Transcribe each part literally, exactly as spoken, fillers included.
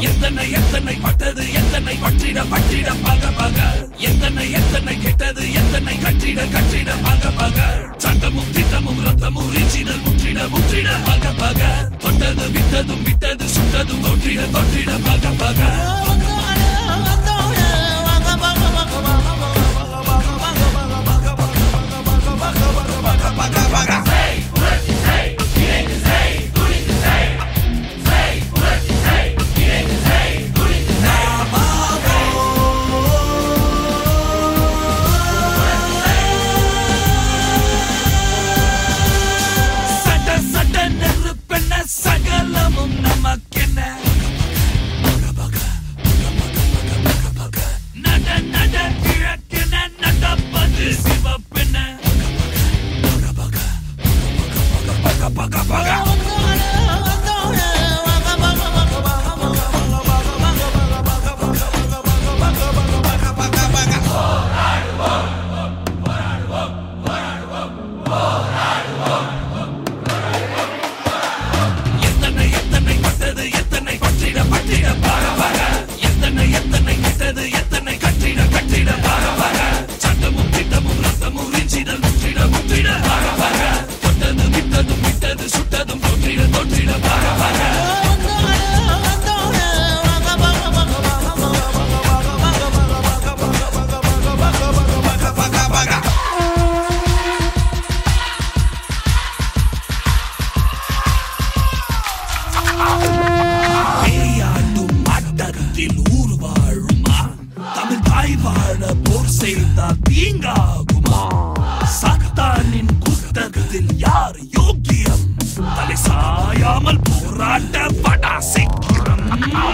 எத்தனை எத்தனை பட்டது எத்தனை பற்றிட பற்றிட பக பக எத்தனை எத்தனை கெட்டது எத்தனை கற்றிட கற்றிட பக பக சட்டமும் திட்டமும் ரத்தமும் ரீச்சிடல் முற்றிட முற்றிட பக பக தொட்டது விட்டதும் விட்டது சுட்டதும் தொற்றிட தொற்றிட பக பக சகலமும் நமக்கென்ன நட நட கிழக்கென நடப்பது சிவப்பென பக பக பக ஊர் வாழுமா தமிழ் தாய் வாழ போர் செய்தால் தீங்காகுமா சத்தானின் குத்தகத்தில் யார் யோக்கியம் தலை சாயாமல் போராட்ட படா சீக்கிரம்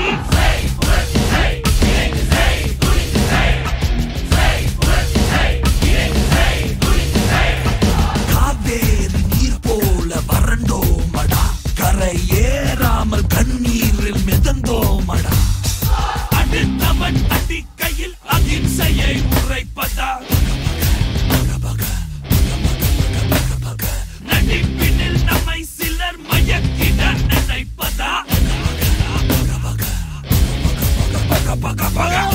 காவேரி நீர் போல வறண்டோமடா கரை ஏறாமல் கண்ணீரில் மிதந்தோமடா நமன் அடிக்கையில் அகிம்சையை உரைப்பதா நடிப்பினில் நம்மை சிலர் மயக்கிட நினைப்பதா பக பக பக